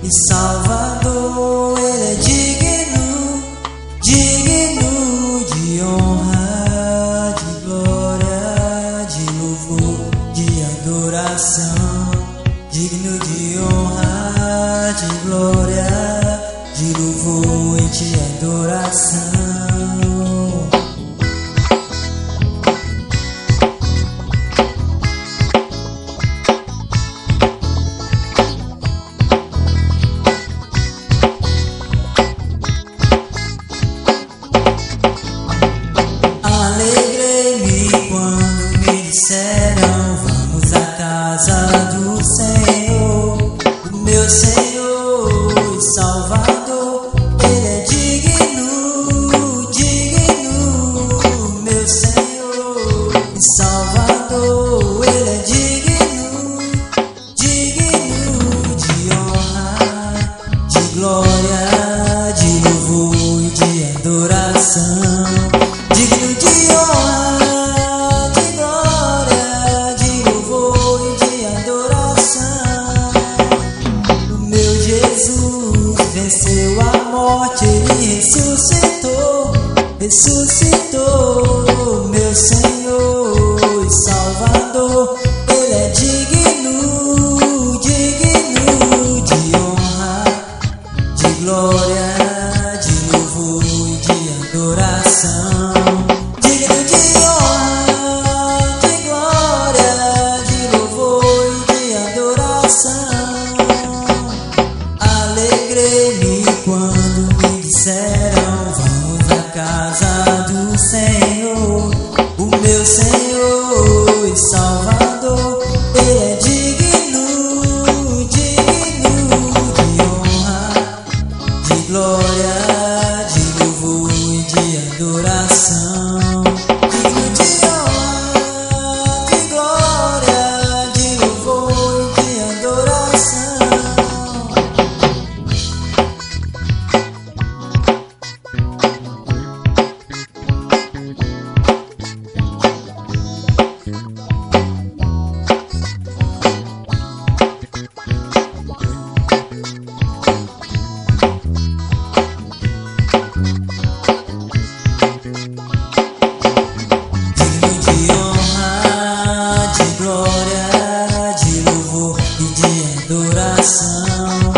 e Salvador. Ele é digno, digno de honra, de glória, de louvor, de adoração. Digno de honra, de glória, de louvor e de adoração. Alegrei-me quando me disseram: vamos à casa do Senhor. O meu Senhor e Salvador, Ele é digno, digno. Meu Senhor e Salvador, Ele é digno, digno de honra, de glória, de louvor e de adoração. Digno de honra, de glória, de louvor e de adoração. O meu Jesus venceu a morte, Ele ressuscitou, ressuscitou. Meu Senhor e Salvador, Ele é digno, digno de honra, de glória, de louvor e de adoração. Alegrei-me quando me disseram: vamos à casa do Senhor. O meu Senhor e Salvador, Ele é digno, digno de honra, de glória, de louvor e de adoração. Digno de honra, de glória, de louvor e de adoração. Glória, de louvor e de adoração.